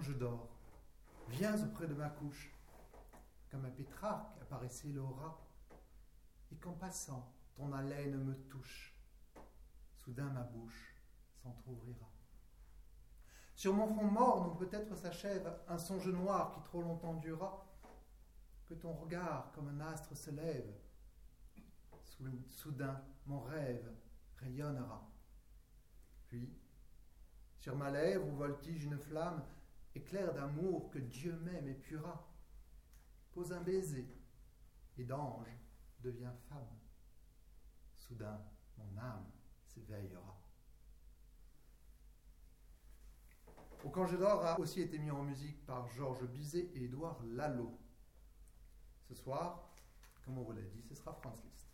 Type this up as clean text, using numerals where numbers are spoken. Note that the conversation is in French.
je dors, viens auprès de ma couche, comme un pétrarque apparaissait l'aura, et qu'en passant, ton haleine me touche, soudain ma bouche s'entr'ouvrira. Sur mon front morne, où peut-être s'achève un songe noir qui trop longtemps dura, que ton regard comme un astre se lève, soudain mon rêve rayonnera. Puis, sur ma lèvre où voltige une flamme, éclair d'amour que Dieu m'aime et pura, pose un baiser, et d'ange devient femme. Soudain, mon âme s'éveillera. Au Quand je dors a aussi été mis en musique par Georges Bizet et Édouard Lalo. Ce soir, comme on vous l'a dit, ce sera Franz Liszt.